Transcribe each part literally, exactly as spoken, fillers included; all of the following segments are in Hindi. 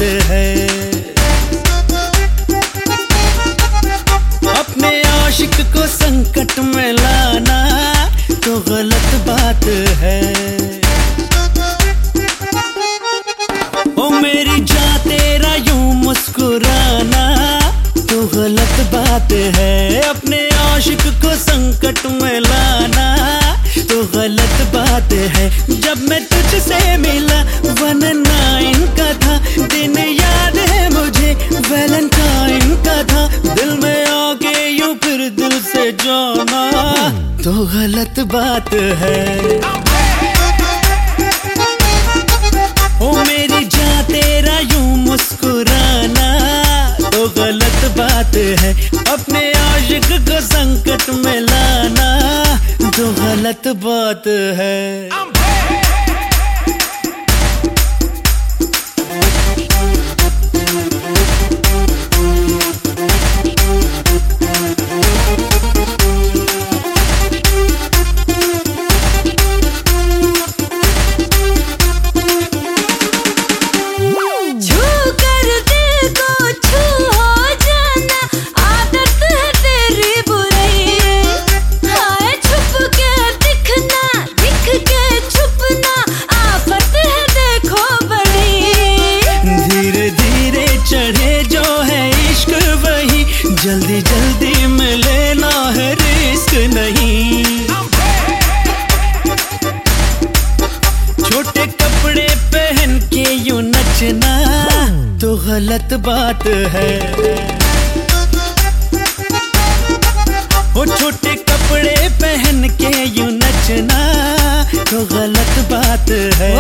है। अपने आशिक को संकट में लाना तो गलत बात है। ओ मेरी जान तेरा यूं मुस्कुराना तो गलत बात है। अपने आशिक को संकट में लाना तो गलत बात है। जब मैं तुझसे मिला वन नाइन का था, दिन याद है मुझे वैलेंटाइन का था। दिल में आके यूं फिर दिल से जाना तो गलत बात है। ओ मेरी जान तेरा यूं मुस्कुराना तो गलत बात है। अपने आशिक को संकट में लाना तो गलत बात है। जल्दी जल्दी में लेना है, रिस्क नहीं। छोटे कपड़े पहन के यूं नचना तो गलत बात है। ओ छोटे कपड़े पहन के यूं नचना तो गलत बात है।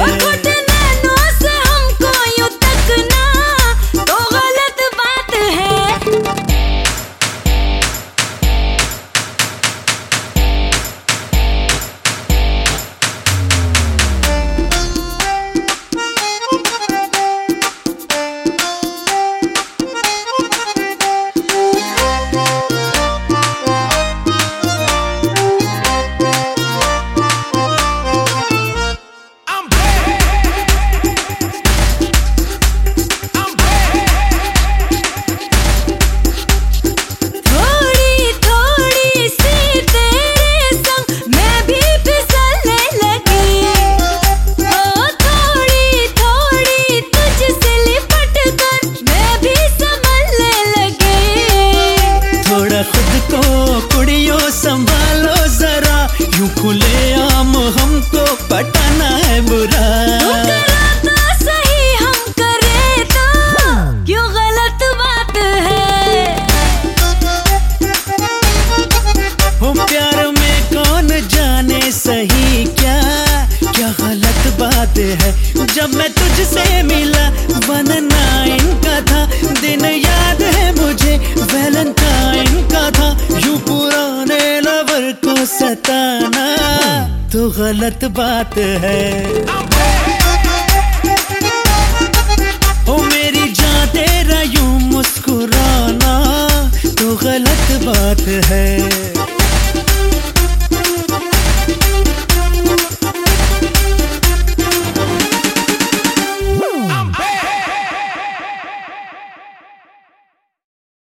संभालो जरा, यूं खुले आम हमको पटाना है बुरा। तो सही हम करे तो क्यों गलत बात है। हो प्यार में कौन जाने सही क्या क्या गलत बात है। जब मैं तुझसे मिला वन नाइन का था, दिन याद है मुझे वैलेंटाइन का था। यूं पुराने लवर को सताना तो गलत बात है। ओ मेरी जान तेरा यूं मुस्कुराना तो गलत बात है।